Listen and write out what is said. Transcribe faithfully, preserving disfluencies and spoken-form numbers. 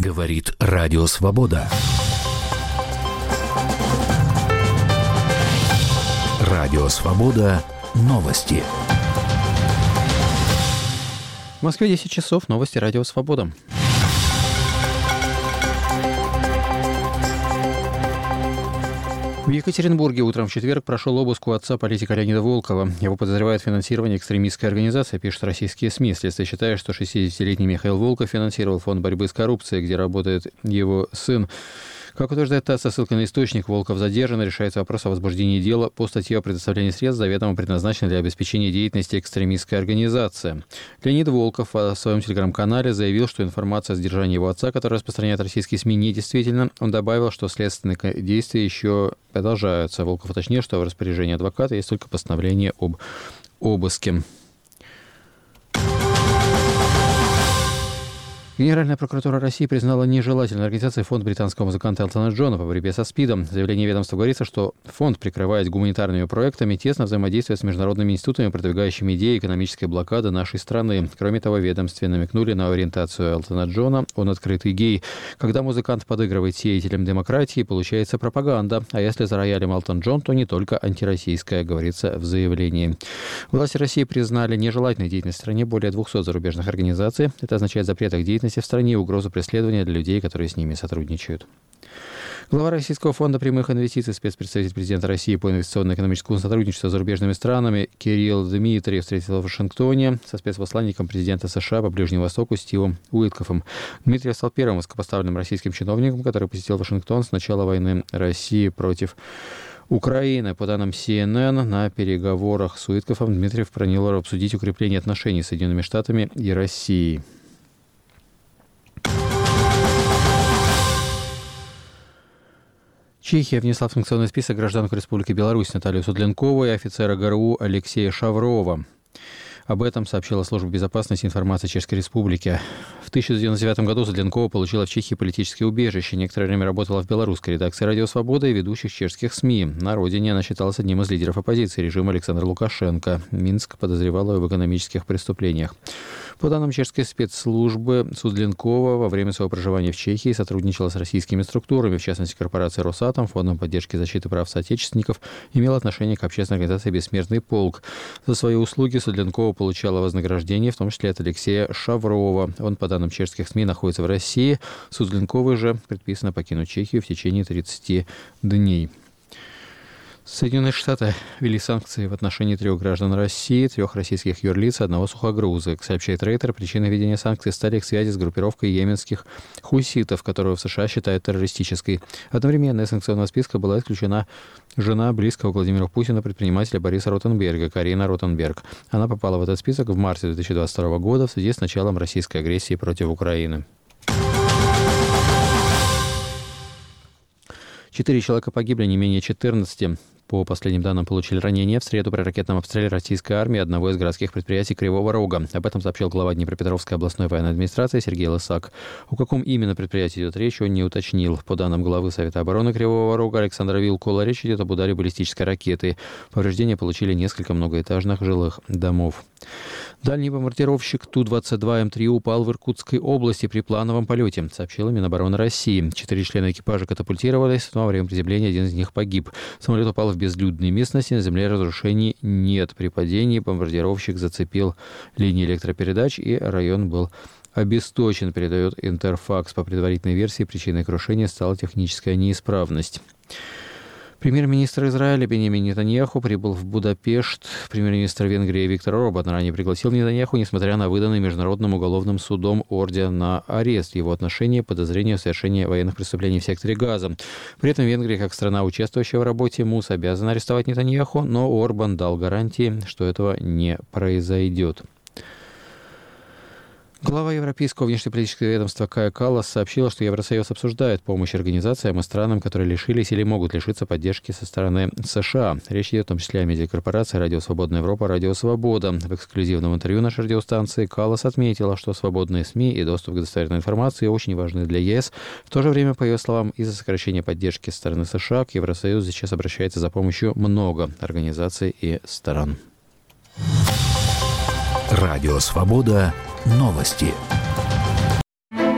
Говорит Радио Свобода. Радио Свобода. Новости. В Москве десять часов. Новости Радио Свобода. В Екатеринбурге утром в четверг прошел обыск у отца политика Леонида Волкова. Его подозревают в финансировании экстремистской организации, пишут российские СМИ. Следствие считает, что шестидесятилетний Михаил Волков финансировал фонд борьбы с коррупцией, где работает его сын. Как утверждает ТАСС со ссылкой на источник, Волков задержан, решается вопрос о возбуждении дела по статье о предоставлении средств, заведомо предназначенной для обеспечения деятельности экстремистской организации. Леонид Волков в своем телеграм-канале заявил, что информация о задержании его отца, которую распространяют российские СМИ, недействительна. Он добавил, что следственные действия еще продолжаются. Волков уточнил, что в распоряжении адвоката есть только постановление об обыске. Генеральная прокуратура России признала нежелательной организацией фонд британского музыканта Элтона Джона по борьбе со СПИДом. В заявлении ведомства говорится, что фонд, прикрываясь гуманитарными проектами, тесно взаимодействует с международными институтами, продвигающими идеи экономической блокады нашей страны. Кроме того, ведомстве намекнули на ориентацию Элтона Джона. Он открытый гей. Когда музыкант подыгрывает сеятелям демократии, получается пропаганда. А если за роялем Элтон Джон, то не только антироссийская, говорится в заявлении. Власти России признали нежелательной деятельность в стране более двухсот зарубежных организаций. Это означает запрет их деятельности в стране и угрозу преследования для людей, которые с ними сотрудничают. Глава Российского фонда прямых инвестиций, спецпредставитель президента России по инвестиционно-экономическому сотрудничеству с зарубежными странами Кирилл Дмитриев встретился в Вашингтоне со спецпосланником президента США по Ближнему Востоку Стивом Уиткофом. Дмитриев стал первым высокопоставленным российским чиновником, который посетил Вашингтон с начала войны России против Украины. По данным Си Эн Эн, на переговорах с Уиткофом Дмитриев планировал обсудить укрепление отношений с Соединенными Штатами и Россией. Чехия внесла в санкционный список гражданку Республики Беларусь Наталью Судленкову и офицера ГРУ Алексея Шаврова. Об этом сообщила Служба безопасности и информации Чешской Республики. В тысяча девятьсот девяносто девятом году Судленкова получила в Чехии политическое убежище. Некоторое время работала в белорусской редакции «Радио Свобода» и ведущих чешских СМИ. На родине она считалась одним из лидеров оппозиции режима Александра Лукашенко. Минск подозревал ее в экономических преступлениях. По данным чешской спецслужбы, Судленкова во время своего проживания в Чехии сотрудничала с российскими структурами, в частности, корпорацией «Росатом», Фондом поддержки и защиты прав соотечественников, имела отношение к общественной организации «Бессмертный полк». За свои услуги Судленкова получала вознаграждение, в том числе от Алексея Шаврова. Он, по данным чешских СМИ, находится в России. Судленковой же предписано покинуть Чехию в течение тридцати дней. Соединенные Штаты ввели санкции в отношении трех граждан России, трех российских юрлиц и одного сухогруза. Как сообщает Рейтер, причиной введения санкций стали их связи с группировкой йеменских хуситов, которую в США считают террористической. Одновременно из санкционного списка была исключена жена близкого Владимиру Путину предпринимателя Бориса Ротенберга, Карина Ротенберг. Она попала в этот список в марте две тысячи двадцать второго года в связи с началом российской агрессии против Украины. Четыре человека погибли, не менее четырнадцати. По последним данным, получили ранения в среду при ракетном обстреле российской армии одного из городских предприятий Кривого Рога. Об этом сообщил глава Днепропетровской областной военной администрации Сергей Лысак. О каком именно предприятии идет речь, он не уточнил. По данным главы Совета обороны Кривого Рога Александра Вилкула, речь идет об ударе баллистической ракеты. Повреждения получили несколько многоэтажных жилых домов. Дальний бомбардировщик Ту двадцать два М три упал в Иркутской области при плановом полете, сообщила Минобороны России. Четыре члена экипажа катапультировались, но во время приземления один из них погиб. Самолет упал в безлюдной местности, на земле разрушений нет. При падении бомбардировщик зацепил линии электропередач, и район был обесточен, передает Интерфакс. По предварительной версии, причиной крушения стала техническая неисправность. Премьер-министр Израиля Биньямин Нетаньяху прибыл в Будапешт. Премьер-министр Венгрии Виктор Орбан ранее пригласил Нетаньяху, несмотря на выданный Международным уголовным судом ордер на арест в его отношении подозрения в совершении военных преступлений в секторе Газа. При этом Венгрия, как страна, участвующая в работе МУС, обязана арестовать Нетаньяху, но Орбан дал гарантии, что этого не произойдет. Глава Европейского внешнеполитического ведомства Кая Каллас сообщила, что Евросоюз обсуждает помощь организациям и странам, которые лишились или могут лишиться поддержки со стороны США. Речь идет в том числе о медиакорпорации «Радио Свободная Европа», «Радио Свобода». В эксклюзивном интервью нашей радиостанции Каллас отметила, что свободные СМИ и доступ к достоверной информации очень важны для ЕС. В то же время, по ее словам, из-за сокращения поддержки со стороны США к Евросоюзу сейчас обращается за помощью много организаций и стран. Радио Свобода. Новости.